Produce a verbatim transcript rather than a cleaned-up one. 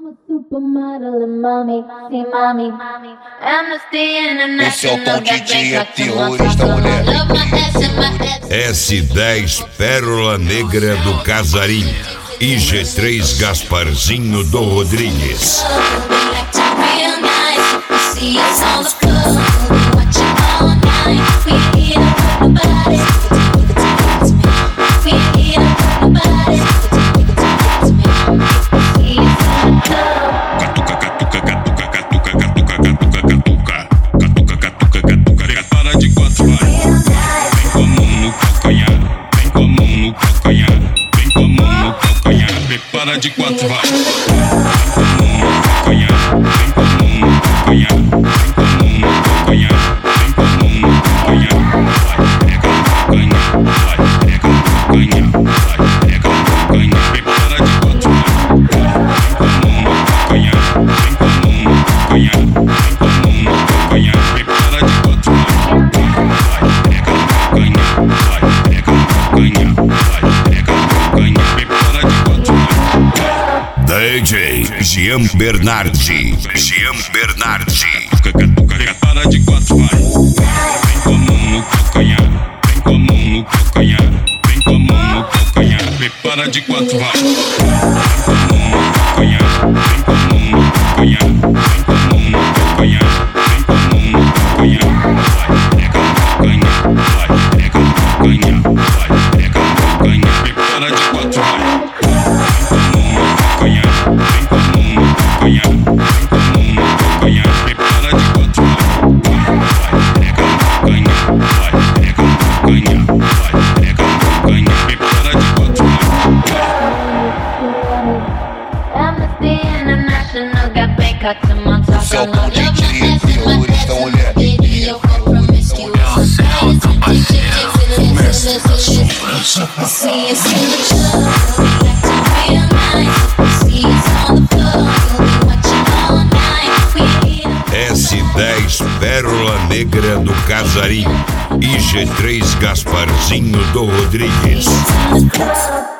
Esse é o Tom D J, é terrorista, mulher. S dez Pérola Negra do Casarim e G três Gasparzinho do Rodrigues. Para de quatro, vai. Vem com a mão no calcanhar, vem com a mão no calcanhar, vem com a mão no calcanhar, vem com a mão no calcanhar, vai, pega no calcanhar, vai, pega no calcanhar, vai, pega no calcanhar, prepara de quatro, vai. Vem com a mão no calcanhar, vem com a mão no calcanhar, vem com a mão no calcanhar, prepara de quatro, vai, vai, pega no calcanhar, vai, pega no calcanhar, vai, pega no calcanhar, prepara de quatro, vai. D J Jean Bernardi, Jean Bernardi. Para de quatro, vai. Vem com a mão no calcanhar, vem com a mão no calcanhar, vem com a mão no calcanhar. Prepara de quatro, vai. Vem com a mão no calcanhar, vem com a mão no calcanhar, vem com a mão no calcanhar, vem com a mão no calcanhar. Vai, pega no calcanhar, vai, pega no calcanhar, vai, pega no calcanhar. Prepara de quatro, vai. Vem com a mão no calcanhar, vem com a mão no calcanhar, prepara de quatro, vai, vai, pega no calcanhar, vai, pega no calcanhar, vai, pega no calcanhar, prepara de quatro, vai. Esse é o Tom D J, é terrorista, mulher. S dez Pérola Negra do Casarim e G três Gasparzinho do Rodrigues.